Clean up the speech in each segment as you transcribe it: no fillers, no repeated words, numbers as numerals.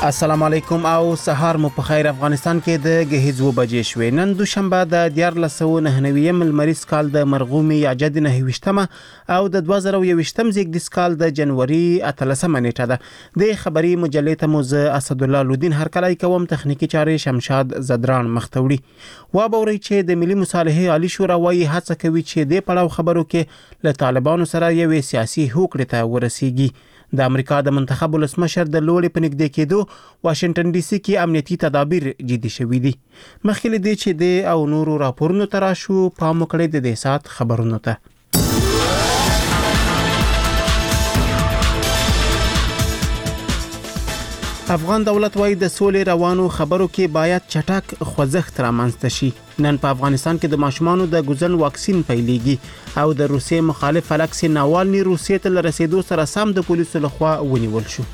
السلام علیکم او سهار مو په خیر. افغانستان کې د غهیز و بجې شوې. نن دوشنبه د 1499 لمریز کال د مرغومي یعجد 29 او د 2021 زیږدیز کال د جنوري 13 نیټه ده. د خبري مجلې ته مو زه اسد الله لودین هرکلی کوم. تخنیکی چارې شمشاد زدران مختوړي و بوري چې د ملي مصالحې عالی شورا وايي هڅه کوي چې د پړاو خبرو کې له طالبانو سره یو سیاسي هوکړه ته ورسیږي. د امریکا د منتخب ولسمشر د لوړې په نږدې کېدو واشنگټن ډي سي کې امنیتي تدابیر جدي شوي دي. مخکې دې چې د او نورو راپورونو تراشو پام وکړئ د دې سات خبرونو ته. افغان دولت وايي د سولې روانو خبرو کې باید چټک خوځښت رامنځته شي. نن په افغانستان کې د ماشومانو د ګوزن واکسین پیلېږي او د روسیې مخالف الکسی ناوالني روسیې ته رسیدو سره سم د پولیسو لخوا ونیول شو.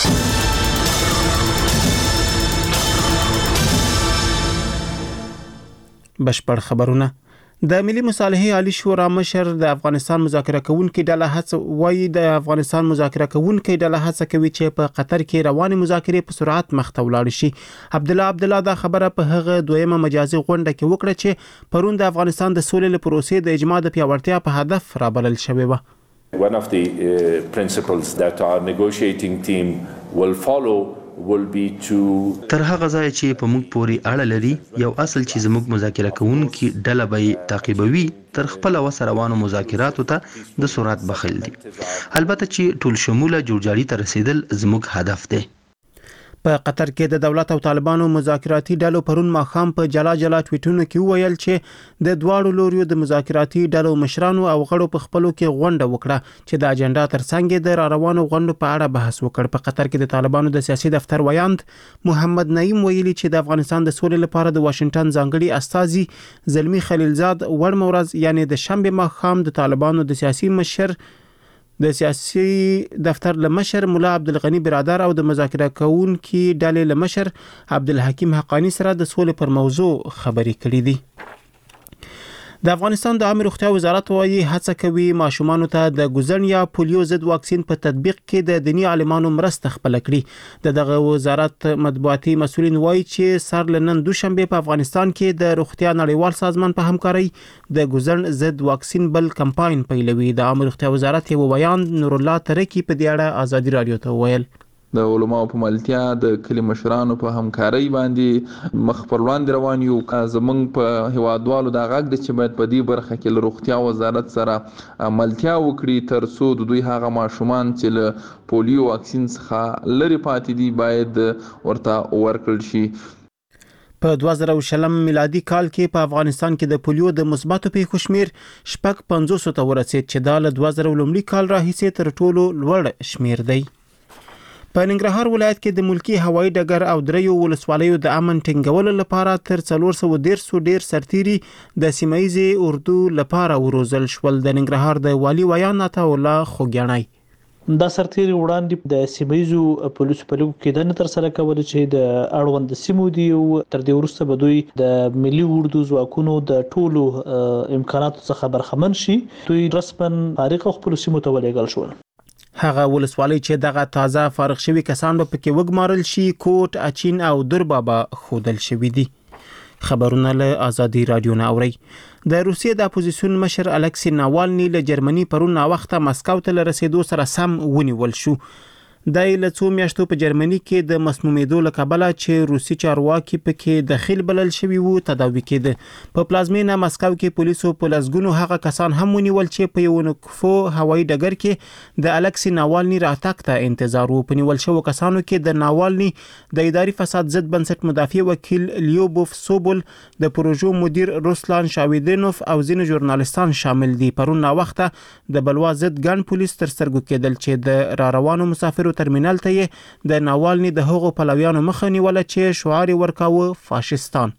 بشپړ خبرونه. د ملي مصالحې عالی شورا مشر د افغانستان مذاکره کوونکي ډله هڅه وایي د افغانستان مذاکره کوونکي ډله هڅه کوي چې په قطر کې رواني مذاکرې په سرعت مخ ته ولاړ شي. عبدالله دا خبره په هغه دویمه مجازي غونډه کې وکړه چې پرون د افغانستان د سولې لپاره پروسې د اجماع د پیاوړتیا په هدف رابلل شوی و. One of the principles that our negotiating team will follow will be to تر هغه ځای چې په موږ پوري اړه لري یو اصل چې زموږ مذاکره کوونکي ډله به تعقیبوي تر خپل وسره روانو مذاکراتو ته د سرعت بخل دي. البته چې ټول شموله جوړجاړي ته رسیدل زموږ هدف دی. په قطر کې د دولت او طالبانو مذاکراتي ډلو پرون ماخام په جلا ټویټونو کې ویل چې د دواړو لوريو د مذاکراتي ډلو مشرانو او غړو په خپلو کې غونډه وکړه چې د اجنډا ترڅنګ د روانو غونډو په اړه بحث وکړ. په قطر کې د طالبانو د سیاسي دفتر ویاند محمد نعیم ویلي چې د افغانستان د سولې لپاره د واشنگټن ځانګړي استازي زلمی خلیلزاد ور مورز یعنی د شنبه ماخام د طالبانو د سیاسي دفتر لمشر مولا عبدالغنی برادر او د مذاکره کوونکي ډلې لمشر عبدالحکیم حقانی سره د سولې پر موضوع خبرې کړې دي. د افغانستان د عامه روغتیا وزارت وايي هڅه کوي ماشومان ته د ګوزن یا پولیو ضد واکسین په تطبیق کې د دینی عالمانو مرسته خپل کړي. دغه وزارت مطبوعاتي مسؤلین وايي چې سر لنن دوشنبه په افغانستان کې د روغتیا نړیوال سازمان په همکاري د ګوزن ضد واکسین بل کمپاین پیلوي. د عامه روغتیا وزارت یو بیان نور الله ترکی په دې اړه ازادي رادیو ته ویل. د علماء په ملتیا د کلی مشرانو په همکارۍ باندې مخ پر وړاندې روان یو. زمونږ په هوادوالو دا غږ د چې باید په دې برخه کې له روغتیا وزارت سره ملتیا وکړي تر څو د دوی هغه ماشومان چې له پولیو واکسین څخه لري پاتې دي باید ورته ورکړل شي. په 2020 میلادي کال کې په افغانستان کې د پولیو د مثبتو پیښو شمیر 550 ته ورسید چې دا له 2000 کال راهیسې تر ټولو لوړ شمیر دی. په ننګرهار ولایت کې د ملکی هوایي ډګر او دریو ولسوالیو د امن ټینګولو لپاره تر 410 ډیر سرتيري د سیمایي اردو لپاره وروزل شول. د ننګرهار د والی ویان عطا الله خوګیانای دا سرتيري وړاندې د سیمایي پولیسو په لګو کې د تر سره کول چې د اړوند سیمو دی او تر دې وروسته به دوی د ملي اردو ځواکونو د ټولو امکاناتو څخه برخمن شي. دوی رسمن فارغ خپل سیمو ته ولېږل شول. هغه ولسوالۍ چې دغه تازه فارغ شوی کسان به پکې وګمارل شي کوټ اچین او دربابا خودل شوی دي. خبرونه له ازادي رادیو نه اوري. د روسیې د اپوزیسیون مشر الکسی ناوالني له جرمني پرون وخته مسکو ته رسیدو سره سم ونیول شو. د لڅو میاشتو په جرمني کې د مسمومیدو له کبله چې روسي چارواکي پکې داخل بلل شوی وو تداوی کېده. په پلازمینه مسکو کې پولیسو په لسګونو هغه کسان هم ونیول چې په یو نکفو هوایي ډګر کې د الکسی ناوالني راتګ ته انتظار وو. په نیول شو کسانو کې د ناوالني د اداري فساد ضد بنسټ مدافع وکیل لیوبوف سوبول د پروژو مدیر روسلان شاویدینوف او ځینو ژورنالستان شامل دي. پرون وخته د بلوا ضد ګن پولیس تر سترګو کېدل چې د را روانو مسافرو ترمینال ته د ناوالني د هغو پلویانو مخه نیوله چې شعار ورکاوه فاشستان.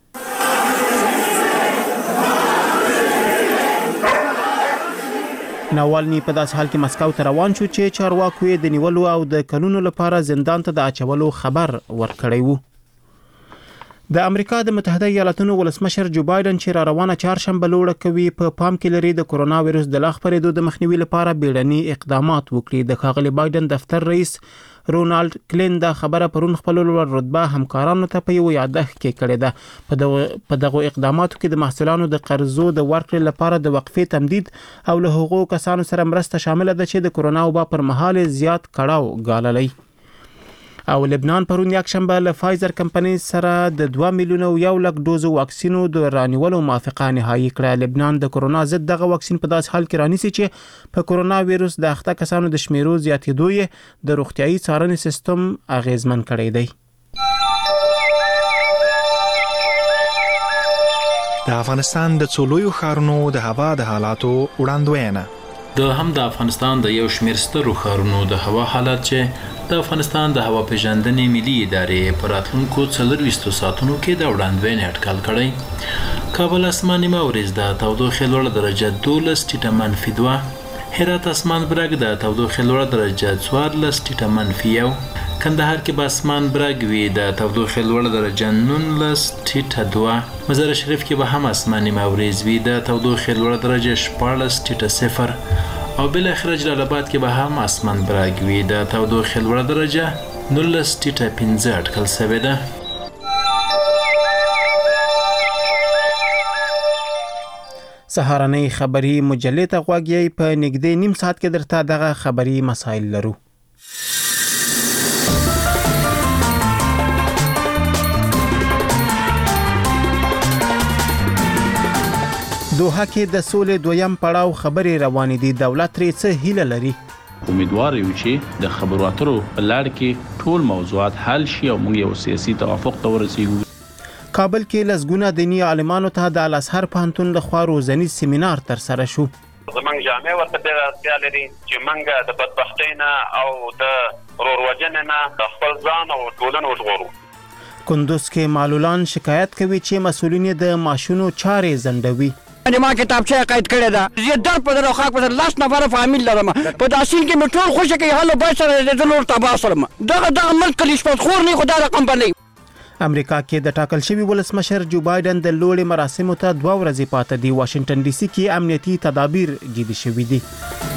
ناوالني په داس حال کې مسکو ته روان شو چې چارواکو یې د نیولو او د قانونو لپاره زندان ته د اچولو خبر ورکړی وو. د امریکا د متحده ایالاتونو ولسمشر جو بایدن چې را روانه چهارشنبه لوړه کوي په پام کې لري د کورونا وایرس د لا خپرېدو د مخنیوي لپاره بیړني اقدامات وکړي. د ښاغلي بایدن دفتر رئیس رونالد کلین دا خبره پرون خپل لوړ رتبه همکارانو ته په یو یادښت کې کړې ده. په دغه اقداماتو کې د محصولانو د قرضو د ورکړې لپاره د وقفې تمدید او له هغو کسانو سره مرسته شامل ده چې د کورونا وبا پر مهال زیات کړاو ګاللی. او لبنان پرون یکشنبه له فایزر کمپنۍ سره د 2 میلیون او 1 ډوزو واکسینو د رانیولو موافقه نهایی کړه. لبنان د کورونا ضد دغه واکسین په داس حال کې رانیسي چې په کورونا وایرس د اخته کسانو د شمیرو زیاتېدو یې د روغتیايي څارنې سیستم اغیزمن کړی دی. د افغانستان د څولویو ښارونو د هوا د حالاتو وړاندوینه. د افغانستان د یو شمېر سترو ښارونو د هوا حالات چې د افغانستان د هوا پیژندنې ملي ادارې په راتلونکو 24 ساعتونو کې د وړاندوینې اټکل کړی. کابل اسمان نیمه ورځ د تودوخې لوړه درجه 12 ټیټه منفي 2، هرات اسمان برګ د تودوخې لوړه درجه 14 ټیټه منفي 1، کندهار کې به اسمان برګ وي د تودوخې لوړه درجه 19 ټیټه 2، مزار شریف کې به هم اسمان نیمه ورځ وي د تودوخې لوړه درجه 14 ټیټه 0، او بل اخر جلال آباد کې به هم اسمان برګ وي د تودوخې لوړه درجه 19 ټیټه 15 اټکل شوې ده. سهارنۍ خبری مجلې ته غوږ یې په نږدې نیم ساعت کې درته دغه خبری مسایل لرو. دوحه کې د سولې دویم پړاو خبرې روانې دي. دولت ترې څه هیله لري؟ امیدوار یو چې د خبرو اترو په لړ کې ټول موضوعات حل شي او موږ یو سیاسي توافق ته ورسیږو. کابل کې لسګونه دینی عالمانو ته د الازهر پوهنتون لخوا روزنیز سیمینار ترسره شو. زمونږ جامع ورته ډېره اړتیا لري چې موږ د بدبختۍ نه او د وروروجنې نه خپل ځان او ټولنه وژغورو. کندوز کې معلولان شکایت کوي چې مسؤلین د ماشونو چارې ځنډوي. ما کتابچه قید کړې ده، زه در په درو خاک په لاس نفر فامیل لرم، په داسین کې مې ټول خوشی کې حاله به سره د نور تبا سره دغه ملک کلیش په خور نه خدای رقم باندې. امریکا کې د ټاکل شوی ولسمشر جو بایدن د لوړې مراسمو ته 2 ورځې پاتې دي. واشنگټن ډي سي کې امنیتي تدابیر جدي شوي دي.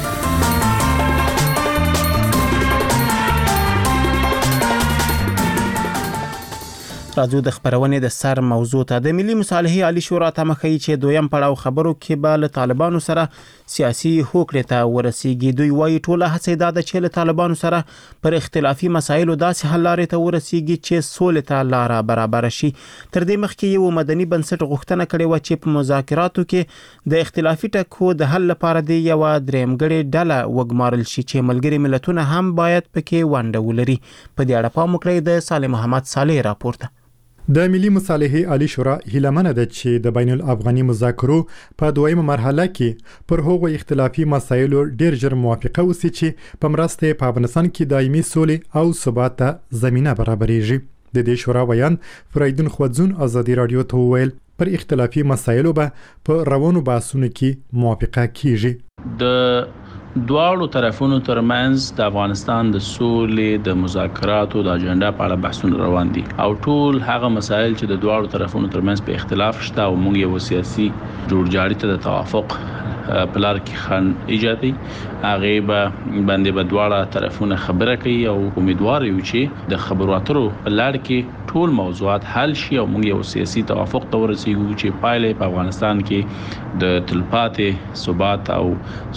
راځو د خبرونې د سر موضوع ته. د ملي مصالحې عالی شورا ته مخکې چې دویم پړاو خبرو کې به له طالبانو سره سیاسي هوکړې ته ورسیږي. دوی وایي ټوله هڅه دا ده چې له طالبانو سره پر اختلافي مسایلو داسې حل لارې ته ورسیږي چې سولې ته لاره برابر شي. تر دې مخکې یو مدني بنسټ غوښتنه کړې و چې په مذاکراتو کې د اختلافي ټکو د حل لپاره د یو درېمګړې ډله وګمارل شي چې ملګري ملتونه هم باید پکې ونډه ولري. په دې اړه پام وکړئ د سالم محمد صالح راپورته. د ملي مصالحې عالی شورا هیلمنه ده چې د بین الافغاني مذاکرو په دویمه مرحله کې پر هغو اختلافي مسایلو ډیر ژر موافقه وسی چې په مرسته په افغانستان کې دایمي سولې او ثبات ته زمينه برابرېږي. د دې شورا بیان فریدون خوځون ازادي رادیو ته ویل پر اختلافي مسایلو به په روانو بحثونو کې موافقه کیږي. د دواړو طرفونو ترمنځ د افغانستان د سولې د مذاکراتو د اجنډا په اړه بحثونه روان دي او ټول هغه مسایل چې د دواړو طرفونو ترمنځ په اختلاف شته او موږ یو سیاسي جوړجاړي ته د توافق پلار کې خن ایجادي هغه باندې به دواړه طرفونه خبره کوي او امیدوار یو چې د خبرو اترو لړ کې ټول موضوعات حل شي او موږ یو سیاسي توافق ته ورسیږو چې پایله په افغانستان کې د تلپاتې ثبات او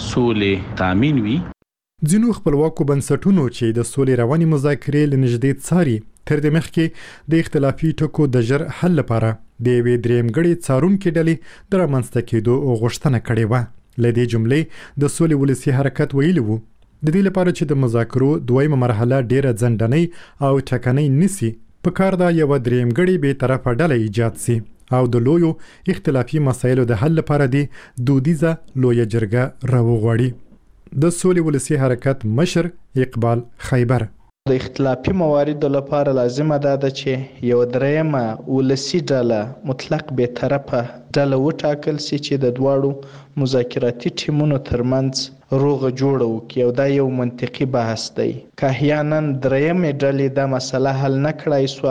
سولې تامین وي. ځینو خپلواکو بنسټونو چې د سولې رواني مذاکرې لنږدې څاري تر دې مخکې د اختلافي ټکو د ژر حل لپاره د یوې درېمګړې څارونکې ډلې د رامنځته کېدو غوښتنه کړې وه. له دې جملې د سولې ولسي حرکت ویلي وو د دې لپاره چې د مذاکرو دویمه مرحله ډیره ځنډنۍ او ټکنۍ نسی په کار دا یو درېمګړې به طرفه ډله ایجاد سي او د لویو اختلافي مسایلو د حل لپاره د دودیزه لویه جرګه راوغواړي. د سولې ولسي حرکت مشر اقبال خیبر د اختلافي مواردو لپاره لازمه ده چې یو درېمه ولسي ډله مطلق به طرفه ډله وټاکل سي چې د دواړو مذاکراتي ټیمونو ترمنځ روغه جوړه وکړي او دا یو منطقي بحث دی. که احیانا درېمې ډلې دا مسله حل نه کړای سوه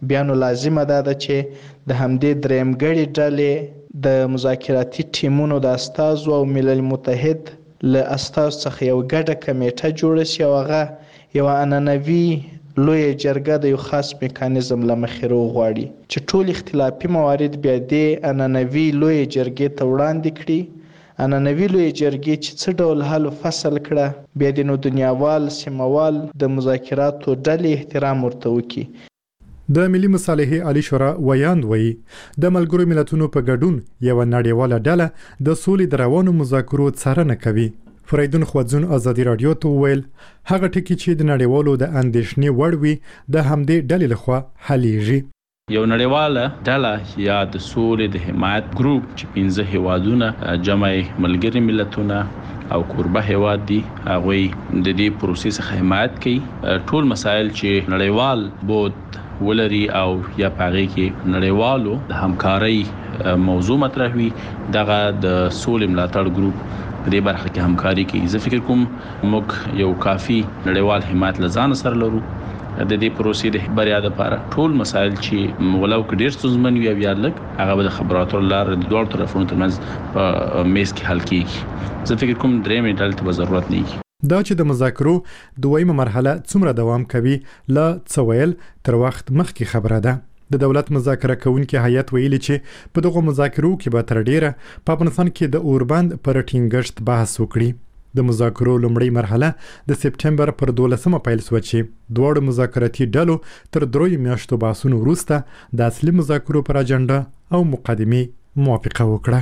بیا نو لازمه ده چې د همدې درېمګړې ډلې د مذاکراتي ټیمونو د استازو او ملل متحد له استازو څخه یو ګډه کمیټه جوړه شي او هغه یوه عنعنوي لویه جرګه د یو خاص میکانیزم له مخې راوغواړي چې ټول اختلافي موارد بیا دې عنعنوي لویې جرګې ته وړاندې کړي. عنعنوي لویې جرګې چې څه ډول حل و فصل کړه بیا د نو دنیاوال سیمهوال د مذاکراتو ډلې احترام ورته وکړي. د ملي مصالحې عالی شورا ویاند وایي د ملګرو ملتونو په ګډون یوه نړیواله ډله د سولې د روانو مذاکرو څارنه کوي. فریدون خوځون ازادي رادیو ته وویل هغه ټکي چې د نړیوالو د اندېښنې وړ وي د همدې ډلې لخوا حلیږي. یو نړیواله ډله یا د سولې د حمایت ګروپ چې 15 هیوادونه جمع ملګري ملتونه او کوربه هیواد دي هغوی د دې پروسې څخه حمایت کوي. ټول مسایل چې نړیوال بود ولري او یا پاغي کې نړیوالو د همکارۍ موضوع مطرح وي دغه د سولې ملاتړ ګروپ دې برخه کې همکاري کوي. زه فکر کوم موږ یو کافي نړیوال حمایت لزان سره لرو د دې پروسې د بریا لپاره. ټول مسایل چې ولو کې ډېر ستونزمن وي یا لږ هغه به د خبراتو لپاره د دوه طرفونو ترمنځ په میز کې حل کیږي. زه فکر کوم درېمې ډلې ته ضرورت نه وي. دا چې د مذاکرو دویمه مرحله څومره دوام کوي لا څه ویل تر وخت مخکې خبره ده. د دولت مذاکره کوونکي هیئت ویلي چې په دغه مذاکرو کې به تر ډیره په افغانستان کې د اوربند پر ټینګښت بحث وکړي. د مذاکرو لومړی مرحله د سپټمبر پر 12مه پیل شوه چې دواړو مذاکراتي ډلو تر 3 میاشتو بحثونو وروسته د اصلي مذاکرو پر اجنډا او مقدمې موافقه وکړه.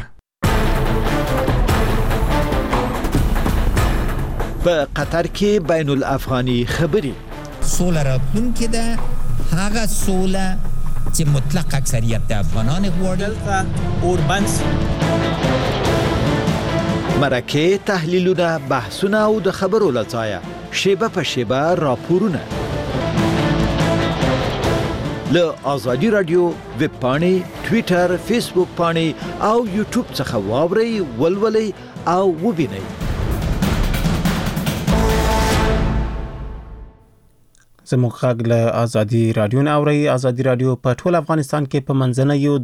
په قطر کې بین الافغاني خبرې سوله راتلونکې ده هغه سوله چې مطلق اکثریت د افغانان غواړي. اوربند مرکه تحلیلونه بحثونه او د خبرو لځایه شیبه په شیبه راپورونه له آزادي رادیو ویب پاڼې ټویټر فیسبوک پاڼې او یوټیوب څخه واورئ ولولئ او وبینئ. زموږ غږ له آزادي رادیو نه اورئ. آزادي رادیو په ټول افغانستان کې په منځنیو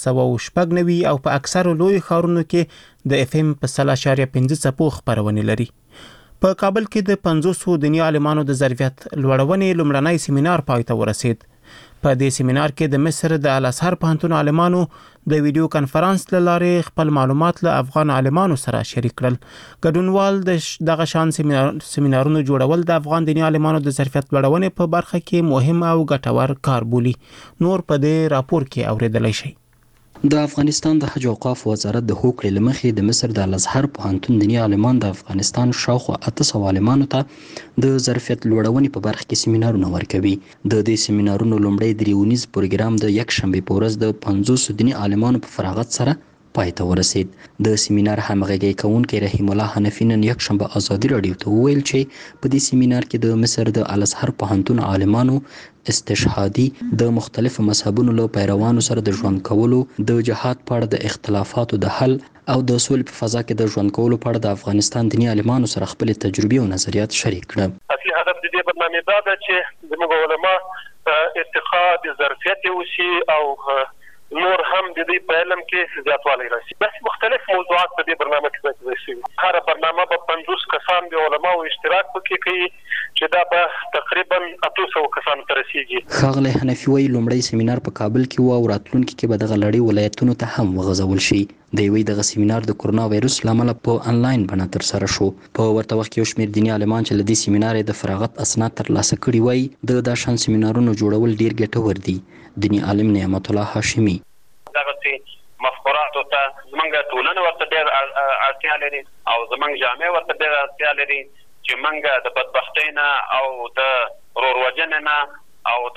1290 او په اکثرو لوی ښارونو کې د اف ام په 0.5 څپو خبرونه لري. په کابل کې د 500 دیني عالمانو د ظرفیت لوړونې لومړنی سیمینار پای ته ورسید. په دې سیمینار کې د مصر د الازهر پوهنتون عالمانو د ویډیو کانفرنس له لارې خپل معلومات له افغان عالمانو سره شریک کړل. ګډونوال دغه شان سیمینارونو جوړول د افغان دیني عالمانو د ظرفیت لوړونې په برخه کې مهم او ګټور کار بولي. نور په دې راپور کې اوریدلای شئ. د افغانستان د حج او اوقاف وزارت د هوکړې لمخې د مصر د الازهر پوهنتون دیني عالمان د افغانستان شاوخوا 800 عالمانو ته د ظرفیت لوړونې په برخه کې سیمینارونه ورکوي. د دې سیمینارونو لومړی دریونیز پروګرام د یک شنبه په ورځ د 500 دیني عالمانو په فراغت سره پای ته ورسید. د سیمینار همغږي کوونکی رحیم الله حنفی نن یک شنبه آزادي رادیو ته وویل چې په دې سیمینار کې د مصر د الازهر پوهنتون عالمانو استشهادي د مختلفو مذهبونو له پیروانو سره د ژوند کولو، د جهاد په اړه د اختلافاتو د حل او د سولې په فضا کې د ژوند کولو په اړه د افغانستان دیني عالمانو سره خپل تجربې او نظریات شریک کړل. اصلي هدف د دې برنامې دا ده چې زموږ علما ارتقاء د ظرفیت وشي او نور هم د دې په علم کې زیاتوالی راشي. بس مختلف موضوعات په دې برنامه کې ذکر شوي. هر برنامه به 50 کسان د علماو اشتراک پکې کوي چې دا به تقریبا 800 کسان ته رسیږي. ښاغلی حنفي وایي لومړی سیمینار په کابل کې و او راتلونکي کې به دغه لړۍ ولایتونو ته هم وغځول شي. د یوې دغه سیمینار د کرونا وایروس له امله په انلاین بڼه ترسره شو. په ورته وخت کې یو شمېر دیني عالمان چې له دې سیمینار د فراغت اسناد ترلاسه کړي وایي د دا شان سیمینارونو جوړول ډېر ګټور دي. دیني عالم نعمت الله هاشمي دغه مفکوراتو ته زمونږ ټولنه ورته ډېر اړتیا لري او زمونږ جامعه ورته ډېر اړتیا لري چې موږ د بدبختۍ نه او د وروروجنې نه او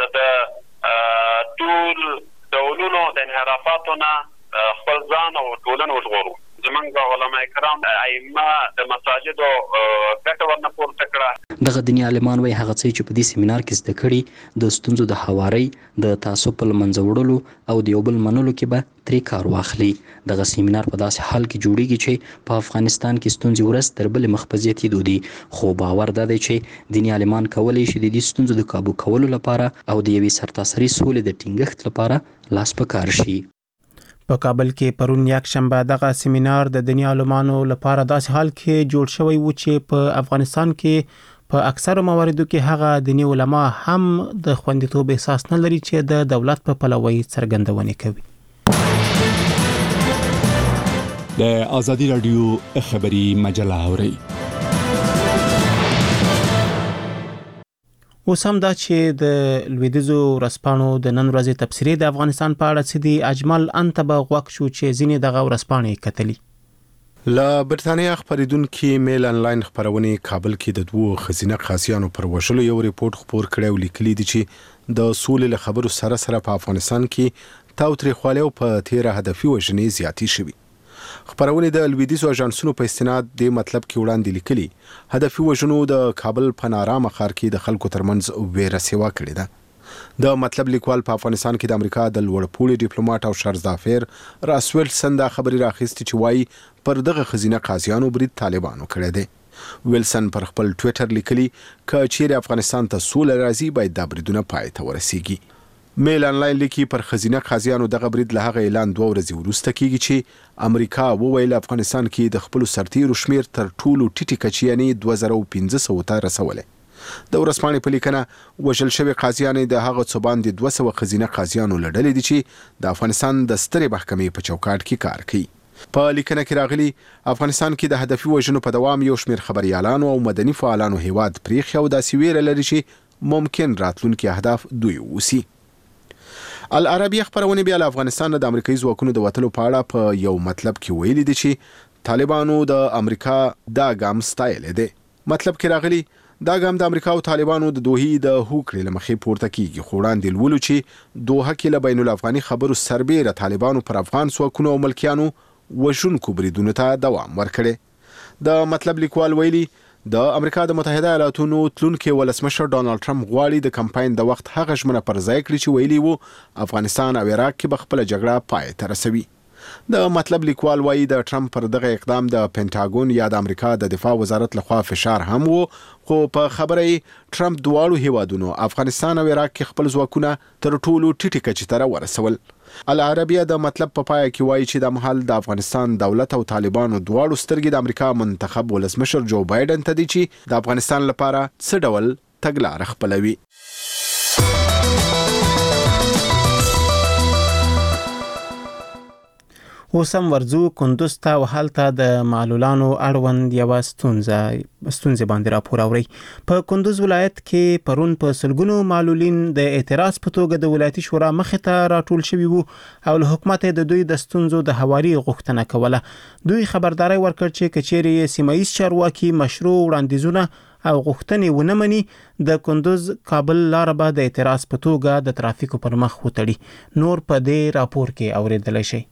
د ټول ډولونو د انحرافاتو نه خپل ځان او ټولنه وژغورو. زمونږ علما کرام ائمه د مساجدو ګټه ورنه پورته کړه. دغه دیني عالمان وایي هغه څه چې په دې سیمینار کې زده کړي د ستونزو د هواري د تعصب په له منځه وړلو او د یو بل منلو کې به ترې کار واخلي. دغه سیمینار په داسې حال کې جوړیږي چې په افغانستان کې ستونزې ورځ تر بلې مخ په زیاتېدو دي، خو باور دا دی چې دیني عالمان کولی شي د دې ستونزو د کابو کولو لپاره او د یوې سرتاسري سولې د ټینګښت لپاره لاس په کار شي. په کابل کې پرون یک شنبه دغه سیمینار د دیني عالمانو لپاره داسې حال کې جوړ شوی و چې په افغانستان کې په اکثرو مواردو کې هغه دیني علما هم د خوندیتوب احساس نه لري چې د دولت په پلوي څرګندونې کوي. د آزادي رادیو خبری مجله اوري. اوس هم دا چې د لویدیځو ورځپاڼو د نن ورځې تبصرې د افغانستان په اړه څه دي، اجمل انتبه غوښ شو چې ځینې دغه ورځپاڼې کتلي. لا برتانیا خبریدونکو میل انلاین خبرونه کابل کې د دوه خزینه قاضیانو پر وشلو یو ریپورت خبر کړی او لیکلي دي چې د سولې له خبرو سره په افغانستان کې تاوتریخوالی او په تیره هدفي وژنې زیاتې شوي. خبرونه د لویدیځو اژانسونو په استناد د مطلب کې وړاندې لیکلي هدفي وژنو د کابل په نارامه ښار کې د خلکو ترمنځ ویره سیوا کړې ده. د مطلب لیکوال په افغانستان کې د امریکا د لوړپوړي ډیپلوماټ او شرزافیر راسویلسن دا خبري راخېستې چې وایي پر دغه خزینه قاضیانو برید طالبانو کړی دی. ویلسن پر خپل ټویټر لیکلي چې چیرې افغانستان ته سوله راځي باید دا بریدونه پای ته ورسیږي. میل انلاین لیکي پر خزینه قاضیانو دغه برید له هغه اعلان 2 ورځې وروسته کیږي چې امریکا وویل افغانستان کې د خپل سرتیرو شمیر تر ټولو ټیټی کچې یعنی 2500 ته رسولې. د ورځپاڼې په لیکنه وژل شوی قاضیان د هغه څو باندې 200 خزینه قاضیانو لړلې دي چې د افغانستان د سترې محکمې په چوکاټ کې کار کوي. په لیکنه کې راغلي افغانستان کې د هدفي وژنو په دوام یو شمیر خبريالانو او مدني فعالانو هیواد پریخي او داسې ویره لري چې ممکن راتلونکي اهداف دوی وسی. العربیه خبرونه بیا له افغانستان د امریکایي ځواکونو د وټلو په اړه په یو مطلب کې ویلي دي چې طالبانو د امریکا دا ګام ستایل دي. مطلب کې راغلي دا ګام د امریکا او طالبانو د دوحې د هوکړې لمخې پورته کیږي، خو وړاندې لولو چې دوحه کې له بین الافغاني خبرو سربېره طالبانو پر افغان ځواکونو او ملکیانو وژونکو بریدونو ته دوام ورکړي. د مطلب لیکوال ویلي د امریکا د متحده ایالاتونو تلونکي ولسمشر ډونالد ټرمپ غواړي د کمپاین د وخت هغه ژمنه پر ځای کړي چې ویلي وو افغانستان او عراق کې به خپل جګړه پای ته رسوي. د مطلب لیکوال وایي د ټرمپ پر دغه اقدام د پینټاګون یا د امریکا د دفاع وزارت لخوا فشار هم وو، خو په خبره ټرمپ دواړو هیوادونو افغانستان او عراق کې خپل ځواکونه تر ټولو ټیټی کچې ته ورسول. العربیه د مطلب په پای کې وایي چې د محل د افغانستان دولت او طالبانو دواړو سترګې د امریکا منتخب ولسمشر جو بایدن ته دي چې د افغانستان لپاره څه ډول تګلارې خپلوي. اوسم ورزو کندوز ته وهلته د معلولانو اړوند یو ستونزه باندې راپور اوري. په کندوز ولایت کې پرون په سلګونو معلولین د اعتراض په توګه د ولایتي شورا مخې ته راټول شوي وو او له حکومت د دوی د ستونزو د هواري غوښتنه کوله. دوی خبرداري ورکړ چې کچېرې سیمایي چارواکي مشروع وړاندیزونه او غوښتنې ونه مني د کندوز کابل لار به د اعتراض په توګه د ترافیکو پر مخ وتړي. نور په دې راپور کې اوریدل شي.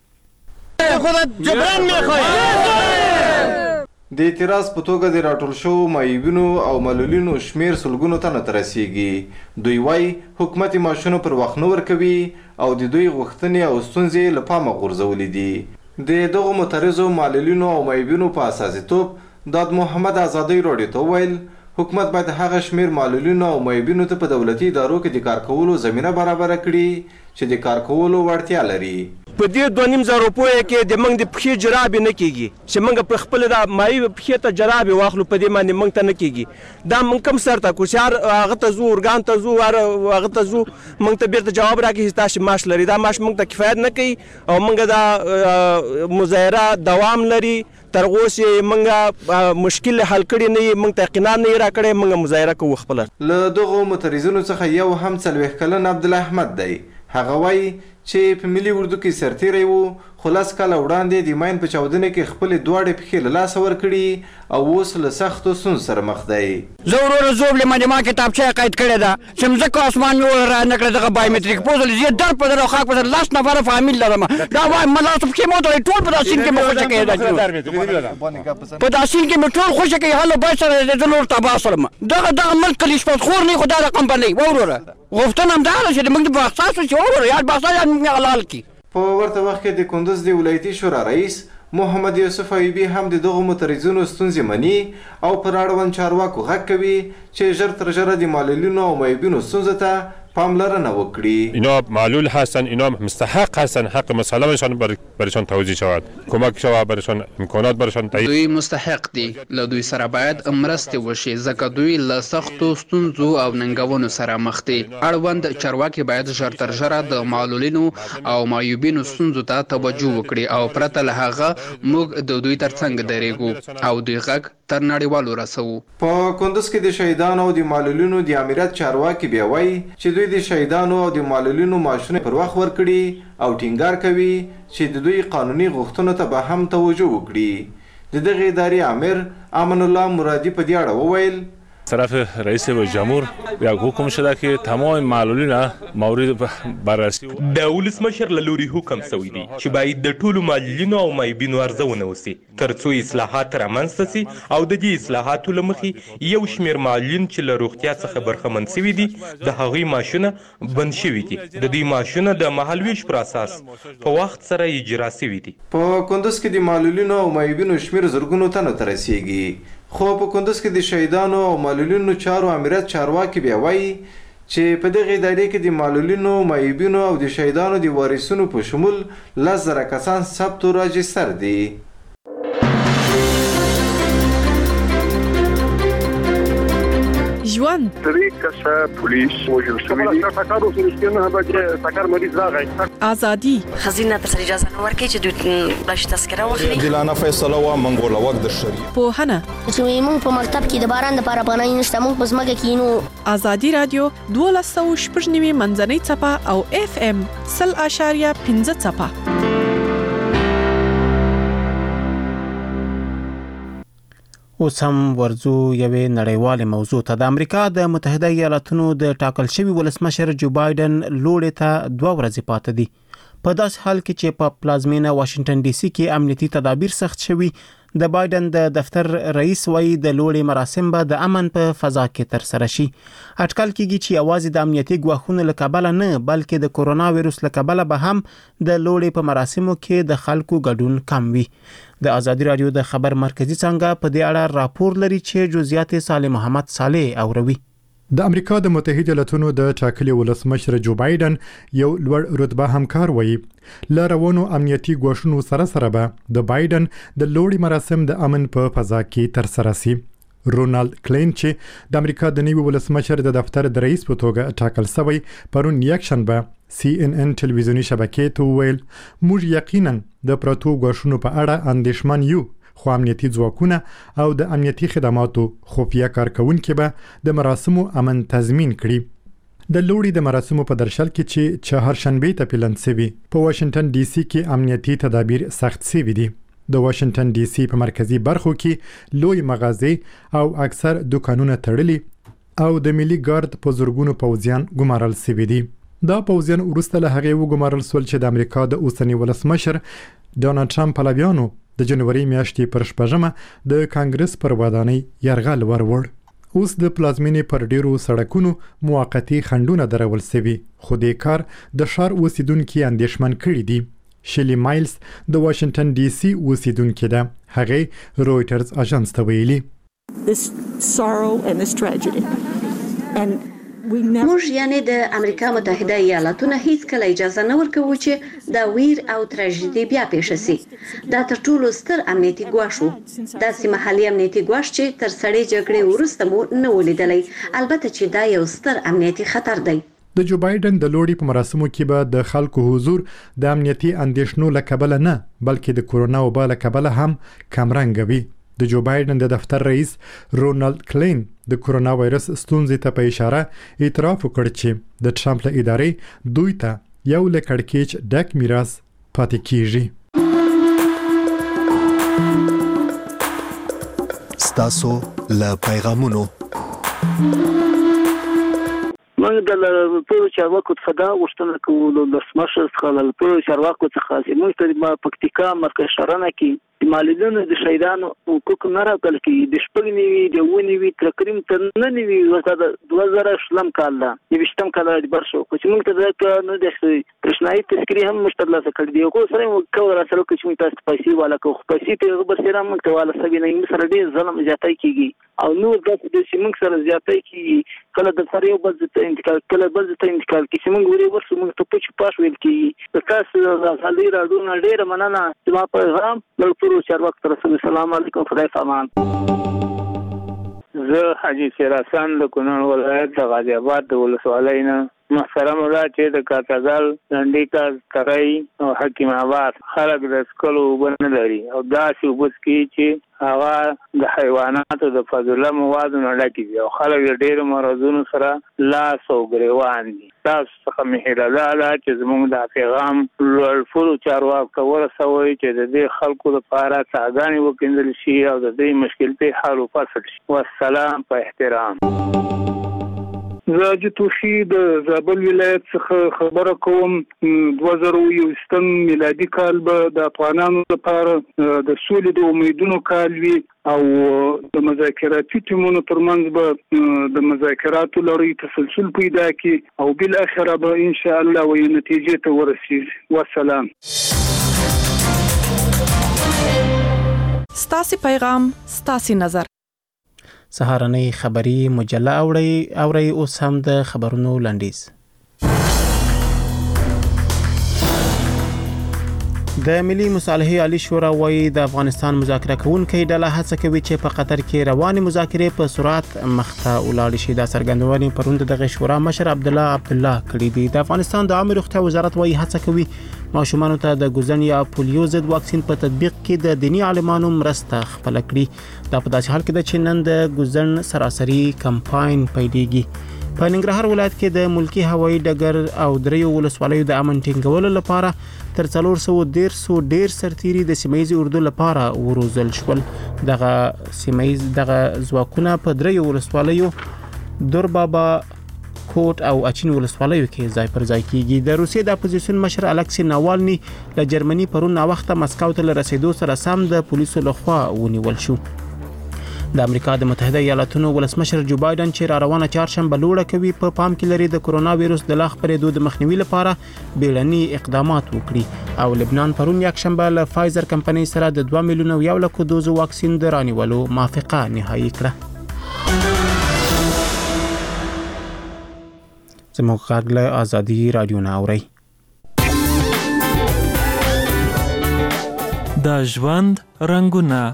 د اعتراض په توګه د راټول شوو معیوبینو او معلولینو شمیر سلګونو ته نه رسیږي. دوی وايي حکومت معاشونو پر وخت نه ورکوي او د دوی غوښتنې او ستونزې له پامه غورځولې دي. د دغو معترضو معلولینو او معیوبینو په اساسیتوب داد محمد ازادي راډیو ته ویل حکومت باید هغه شمیر معلولینو او معیوبینو ته په دولتي ادارو کې د کار کولو زمینه برابر کړي چې د کار کولو وړتیا لري. په دې 2.5 روپیو کې د موږ د پخې جرابې نه کیږي چې موږ په خپل د مایي پخې ته جرابې واخلو، په دې باندې موږ ته نه کیږي. دا موږ کم سر ته کوشار هغه ته زو ارګان ته زو هغه ته زو موږ ته بیرته جواب راکړي چې تاسو معاش لري. دا معاش موږ ته کفایت نه کوي او موږ دا مظاهره دوام لري تر اوسه موږ مشکل حل کړي نه، موږ ته یقینا نه راکړي، موږ مظاهره کوو خپل. له دغه معترضینو څخه یو هم 40 کلن عبد الله احمد دی. هغه وایي چې په ملي اردو کې سرتیری و خو 10 کاله وړاندې د ماین په چاودنه کې خپل دواړې پښې له لاسه ورکړي او اوس له سختو ستونزو سره مخ دی. زه ورور زوبلې ما د ما کتابچه قید کړې ده چې مځکه اسمان مې ور را نه کړې دغه بایومټریک پوزل زه در په در او خاک په در 10 نفره فامیل لرم دا وای مله څه کې مو ټول په داسین کې مو خوشی کېده په داسین کې مو ټول خوشی کې حاله به سره د نور تباسلم دغه ملک کلیش په خور نه خدای رقم باندې ورور غوښتنه هم دا چې موږ په اساس چې ورور یاد باسا موږ حلال کی. په ورته وخت کې د کندوز د ولایتي شورا رئیس محمد یوسف ایوبی هم د دغه معترضینو ستونزې مني او پر اړوند چارواکو غږ کوي چې ژر تر ژره د معلولینو او معیوبینو ستونزو ته پاملرنه وکړي. اینا معلول هستن، اینا مستحق هستن، حق مسلمشان برشان توزیع شود، کمک شود برشان، امکانات برشان تایید. دوی مستحق دي، له دوی سره باید مرستې وشي ځکه دوی له سختو ستونزو او ننګونو سره مخ دي. اړوند چارواکي باید ژر تر ژره د معلولینو او معیوبینو ستونزو ته توجه وکړي او پرته له هغه موږ د دوی ترڅنګ درېږو او دوی غږ تر نړیوالو رسوو. په کندوز کې د شهیدانو او د معلولینو د امنیت چارواکي بیا وایي چې دوی د شهیدانو او د معلولینو معاشونه پر وخت ورکړي او ټینګار کوي چې د دوی قانوني غوښتنو ته به هم توجه وکړي. د دغه ادارې امیر امن الله مرادی په دې اړه وویل طرف رئیس جمهور یا حکم شده که تمام معلولین مورد بررسی د ولسمشر له لوري حکم شوی دی چې باید د ټولو معلولینو او معیوبینو ارزونه وشي ترڅو اصلاحات رامنځته شي او د دې اصلاحاتو له مخې یو شمېر معلولین چې له روغتیا څخه برخمن شوي دي د هغوی معاشونه بند شوي دي. د دوی معاشونه د مهالویش پر اساس په وخت سره اجرا شوي دي. په کندوز کې د معلولینو او معیوبینو شمېر زرګونو تنو ته رسیږي خو په کندوز کې د شهیدانو او معلولینو چارو امریت چارواکي بیا وایي چې په دغه ادارې کې د معلولینو معیوبینو او د شهیدانو د وارثینو په شمول 10,000 کسان ثبت او راجستر دي. ژوند درې کسه پولیس وژل شوي دي. سکارو سره به سکار مریض راغی. ازادي خزینه تر اجازه نه ورکړي چې دوی بلش تذکره واخلي. عادلانه فیصله و منګول وخت د شریعت پوهنه چې موږ په مکتب کې د باران لپاره پناه نشته موږ په ځمکه کې نو. ازادي رادیو 12.9 منځنۍ څپه او FM 0.5 څپه. اوس هم ورځو یوې نړیوالې موضوع ته. د امریکا د متحده ایالاتونو د ټاکل شوي ولسمشر جو بایدن لوړې ته 2 ورځې پاتې دي. په داس حال کې چې په پلازمینه واشنگټن ډي سي کې امنیتي تدابیر سخت شوي، د بایدن د دفتر رئیس وایي د لوړې مراسم به د امن په فضا کې تر سره شي. اټکل کېږي چې یوازې د امنیتي ګواښونو له کبله نه بلکې د کورونا وایروس له کبله به هم د لوړې په مراسمو کې د خلکو ګډون کم وي. د ازادي رادیو د خبر مرکزی څنګه په دې اړه راپور لري چې جزئیات صالح محمد صالح اوروي. د امریکا د متحده ایالاتونو د ټاکلي ولسمشر جو بایدن یو لوړ رتبه همکار وایي ل روانو امنیتي ګواښونو سره به د بایدن د لوړې مراسم د امن په فضا کې تر سره شي. رونالد کلین چې د امریکا د نوي ولسمشر د دفتر د رئیس په توګه ټاکل شوی پرون یکشنبه CNN ټلویزیونی شبکې ته ویل موږ یقینا د پروتو ګواښونو په اړه اندېښمن یو خو امنیتي ځواکونه او د امنیتي خدماتو خفیه کارکونکي به د مراسمو امن تضمین کړي. د لوړې د مراسمو په درشل کې چې چهارشنبه ته پلان شوی په واشنگټن ډي سي کې امنیتي تدابیر سخت شوي دي. د واشنگټن ډي سي په مرکزی برخو کې لوی مغازې او اکثر دکانونه تړلي او د ملي ګارد په زورګونو پوځیان ګمارل شوي دي. دا پوځیان وروسته له هغې وګمارل شول چې د امریکا د اوسني ولسمشر ډونالډ ټرمپ پلویانو د جنوري میاشتې پر 8 د کانګرس پر ودانۍ یرغل وروړ. اوس د پلازمینې پر ډیرو سړکونو موقتی خنډونه درول شوي خو د کار د ښار اوسیدونکو اندېښمن کړي دي. شلی مایلز د واشنگټن ډي سي اوسیدونکې ده. هغه رويټرز اژانس ته ویلي موږ یعنی د امریکا متحده ایالاتونو هیڅ کله اجازه نه ورکوو چې دا ویر او تراژیدي بیا پیښ شي. دا تر ټولو ستر امنیتي ګواښ و. دا سیمه محلي امنیتي ګواښ چې تر سړې جګړې وروسته مو نه ولیدلی. البته چې دا یو ستر امنیتي خطر دی. د جو بایدن د لوړې په مراسمو کې به د خلکو حضور د امنیتي اندېښنو له کبله نه بلکې د کورونا وبا له کبله هم کمرنګ وي. د جو بایدن د دفتر رئیس رونالد کلین د کورونا وایرس ستونزې ته په اشاره اعتراف وکړ چې د ټرمپ له ادارې دوی ته یو له کړکېچ ډک میراث پاتې کیږي. ستاسو له پیغامونو موږ د ټولو چارواکو څخه دا غوښتنه کوو د ولسمشر څخه د ټولو چارواکو څخه چې موږ ته پکتیکا مرکز شرنه کې د معلولینو د شهیدانو حقوق نه راکړل کېږي. د شپږ نوي د اووه نوي تقریم تر نه نوي د 2000 کال ده 20 کال د بر شو چې موږ ته د نو د تشنایي تذکرې هم موږ ترلاسه کړې دي. خو سره موږ کول را سره چې موږ تاسو پیسې والا کو پیسې ته بر سره موږ ته والا سبي نه موږ سره ډېر ظلم زیاتای کېږي او نو د چې موږ سره زیاتای کېږي کله د سره یو بل ته انتقال کله بل ته انتقال کې چې موږ ورې ورسو موږ ته پاش ویل کېږي. د تاسو غالي راډیو ډېر مننه چې ما پیغام ټول چارواکو ته رسول. السلام علیکم خدای پامان. زه حاجی شیر حسن د کونړ ولایت د غازی آباد د ولسوالۍ نه محترم ولا چې د کاتګل لنډیکا کرای او حکیم آباد خلک د سکلو وبنه لري او داسې وبس کی چې هغه د حیواناتو د فاضله موادو نه ډکې دي او خلک ډېر مرزونو سره لاس او ګریوان دي. تاسو څخه مهیله ده چې زموږ د پیغام لوړ چارواکو ته ورسوي چې د دې خلکو لپاره څاګانې وکیندل شي او د دې مشکلې حل وفصل شي. والسلام په احترام. زه د توشي د زابل ولایت څخه خبره کوم. 2021 میلادي کال به د افغانانو لپاره د سولې د امیدونو کال وي او د مذاکراتي ټیمونو ترمنځ به د مذاکراتو لړۍ تسلسل پیدا کړي او بل اخره به ان شاء الله وي نتیجې ته ورسیږي. والسلام. ستاسو پیغام ستاسو نظر. سهارنۍ خبری مجله اوري اوس هم د خبرونو لنډیز. د ملي مصالحې عالی شورا وايي د افغانستان مذاکره کوونکي ډله هڅه کوي چې په قطر کې روانې مذاکرې په سرعت مخته ولاړ شي. دا څرګندونه پروند د شورا مشر عبدالله کړي دي. د افغانستان د عامه روغتیا وزارت وايي هڅه کوي ماشومان ته د ګوزن یا پولیو ضد واکسین په تطبیق کې د دینی عالمانو مرسته خپل کړي. دا په داسې حال کې چې نن د ګوزن سراسري کمپاین پیلېږي. په ننګرهار ولایت کې د ملکی هوایي ډګر او دریو ولسوالیو د امن ټینګولو لپاره تر 413 ډیر سرتیري د سیمایي اردو لپاره وروزل شول. دغه ځواکونه په دریو ولسوالیو دوربابا کوټ او اچین ولسوالیو کې ځای پر ځای کیږي. د روسیې د اپوزیشن مشر الکسی ناوالني له جرمني پرون وخت مسکو ته رسیدو سره سم د پولیسو لخوا ونیول شو. د امریکا د متحده ایالاتونو ولسمشر جو بایدن چې روانه چهارشنبه لوړه کوي په پام کې لري د کرونا وایروس د لا خپرېدو د مخنیوي لپاره بیړني اقدامات وکړي او لبنان پرون یکشنبه له فایزر کمپنۍ سره د 2 میلیون یو لک دوزو واکسین د رانیولو موافقه نهایی کړه. زموږ غږ له آزادي رادیو نه اورئ. د ژوند رنګونه.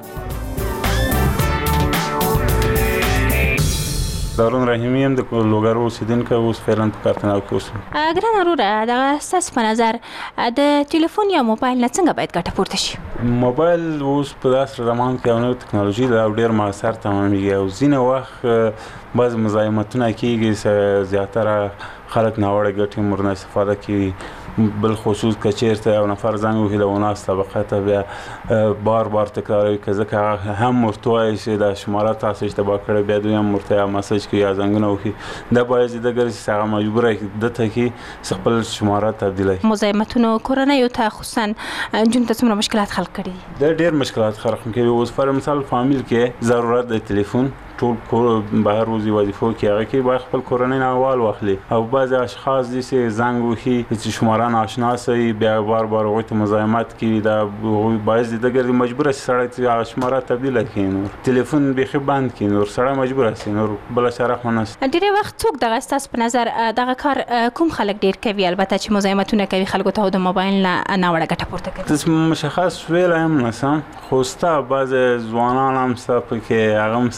دارون رحیمی هم د لوګر اوسیدونکو اوس فعلا په کارتناو کې اوسم. ګران وروره دا اساس په نظر د ټلیفون یا موبایل نه څنګه باید ګټه پورته شي؟ موبایل اوس په داسې زمان کې نوې ټکنالوژي دا ډیر موثر تمامېږي او ځینې وخت بعض مزاحمتونه کېږي زیاتره خلک ناوړه ګټې مورنه استفاده کوي بل خصوص کچیرته یو نفر زنګ وهي د وناس طبقه ته بیا بار تکراروي که ځکه هم ورته وایي چې دا شماره تاسو اشتباه کړی بیا دویم ورته مسج کوي یا زنګونه وکړي دا باید د ګرځي چې هغه مجبوره دته کې خپل شماره تبدیله کړي. مزاحمتونو کورنیو ته خصوصا جون ته څومره مشکلات خلق کړي دا ډېر مشکلات خلق کوي. اوس پر مثال فامیل کې ضرورت د ټلیفون ټول کور بهر وزي وظیفو کې هغه کې باید خپل کورنۍ نوال واخلي او بعض اشخاص دي چې زنګ وهي چې شماره ناشنا سي بیا بار وغوته مزاحمت کوي دا باید د ګرځي مجبور سي سړی شماره تبدیل کړي نور ټلیفون به بند کړي نور سړی مجبور سي نور بل شرح ونس. ډېر وخت څوک دغه استاس په نظر دغه کار کوم خلک ډېر کوي البته چې مزاحمتونه کوي خلکو ته د موبایل نه ناوړه ګټه پورته کوي. تاسو مشخص ویل هم نسم خوسته بعض ځوانان هم څه پکې هغه هم څه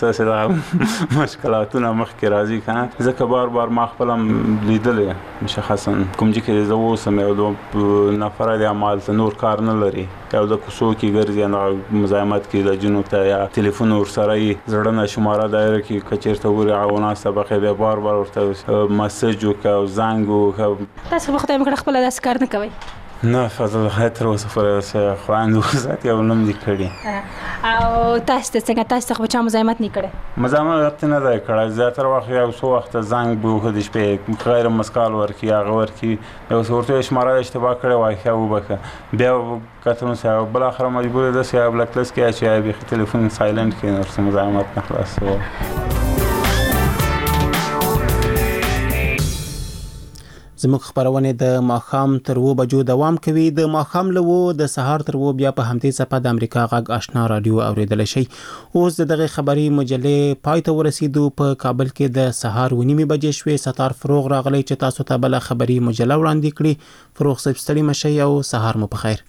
مشکلاتونه مخکې راځي کنه ځکه بار بار ما خپل لیدلې مشخصا کوم چې کې زه اوسم یو دوه نفر د عمل نور کار نه لري یو د کوڅو کې ګرځي نه مزاحمت کې د جنو ته یا ټلیفون ورسره یې زړه نه شماره دایره کې کچیرته وری عاونه سبقه به بار بار ورته مسج او زنګ او تاسو په خدای مکړه خپل داس کار نه کوي نه فضل خاطر وسفر خوان وسات یو نوم دي کړی او تاسو څنګه تاسو خو چا مزاحمت نه کړي مزاحمت نه دی کړی زیاتره وخت یو څو وخت زنګ به خو د شپې غیر مسکال ورکی هغه ورکی یو څورته شماره اشتباه کړی وای خو وبکه بیا کتون سره بل اخر مجبور ده چې بلک لیست کې چې به ټلیفون سایلنت کې نور څه مزاحمت نه خلاص زموږ خبرونه د ماخام تر 2 بجو دوام کوي د ماخام له د سهار تر 2 بیا په همدې صفه د امریکا غږ آشنا رادیو اوریدل شي اوس دغه خبري مجله پای ته ورسیدو په کابل کې د سهار 9 بجې شوې ستار فروغ راغلی چې تاسو ته بل خبري مجله وړاندې کړي فروغ صاحب ستړي مشي او سهار مو په خیر